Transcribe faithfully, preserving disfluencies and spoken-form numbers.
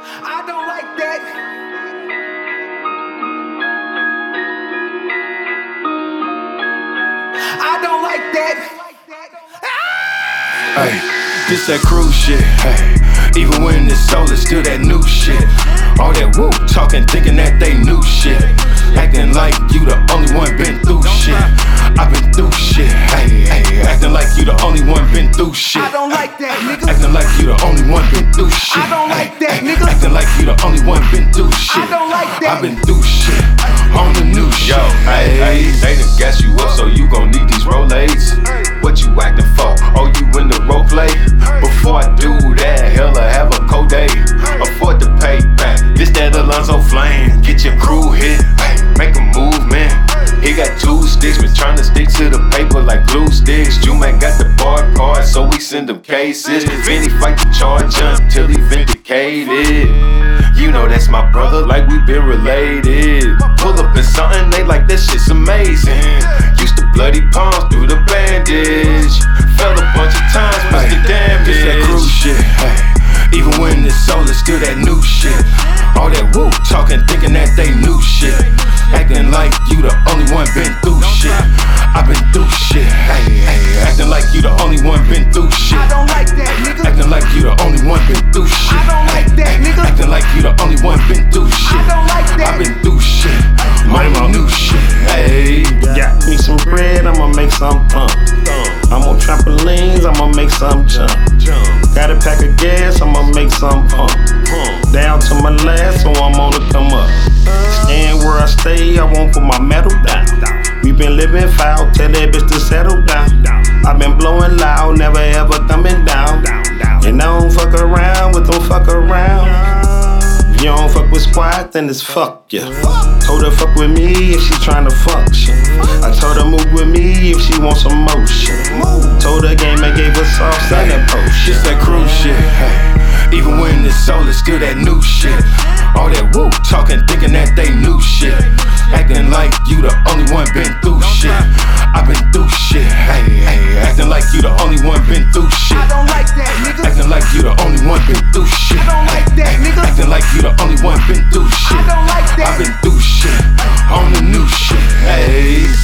I don't like that. I don't like that. Hey, this that cruise shit. Hey, even when it's sold, it's still that new shit. All that woo talking, thinking that they new shit. Acting like you the only one been through shit. I been through shit. Hey, hey, acting like you the only one been through shit. I don't like that, nigga. Acting like you the only one been through shit. I don't like that, nigga. Acting like you the only one been through shit. I don't like that. I been through shit on the new shit. Yo, hey, hey, they done gas you up, so you gon' need these Rolaids. What you acting for? Oh, you in the role play? Before I do that, hella have a cold day. Afford to pay back. This that Alonzo Flame. Get your crew hit, make a move, man. He got two sticks, been trying to stick to the paper like glue sticks. Juman got the bar card, so we send them cases. Vinny fight the charge until he vindicated. You know that's my brother, like we been related. Pull up in something, they like that shit's amazing. Used to bloody palms through the bandage. Fell a bunch of times, missed the damage. This that cruise shit. Hey, even when it's sold, it's still that new shit. All that woo talking, thinking that they new shit. Acting like you the only one been through shit. I been through shit. Hey, hey, acting like you the only one been through shit. I don't like that, nigga. Acting like you the only one been through shit. I don't like that, nigga. Acting like you the only one been through shit. I don't like that. I been through shit. Money, my new shit. Hey, Got me some bread, I'ma make some pump. I'm on trampolines, I'ma make some jump. Got a pack of gas, I'ma make some pump. Down to my last, so I'm on the come up. Stand where I stay, I won't put my metal down. We been living foul, tell that bitch to settle down. I been blowing loud, never ever coming down. And I don't fuck around with them fuck around. If you don't fuck with squad, then it's fuck ya. Told her fuck with me if she tryna function. I told her move with me if she wants some motion. Told her game and gave her soft and potion. this that cruise shit. Hey, even when it's sold, it's still that new shit. All that woo talking, thinking that they new shit. Acting like you the only one been through shit. I been through shit. Hey, hey, acting like you the only one been through shit. I don't like that, nigga. Acting like you the only one been through shit. I don't like that, nigga. Acting like you the only one been through shit. I don't like that. I been through shit on the new shit. Hey.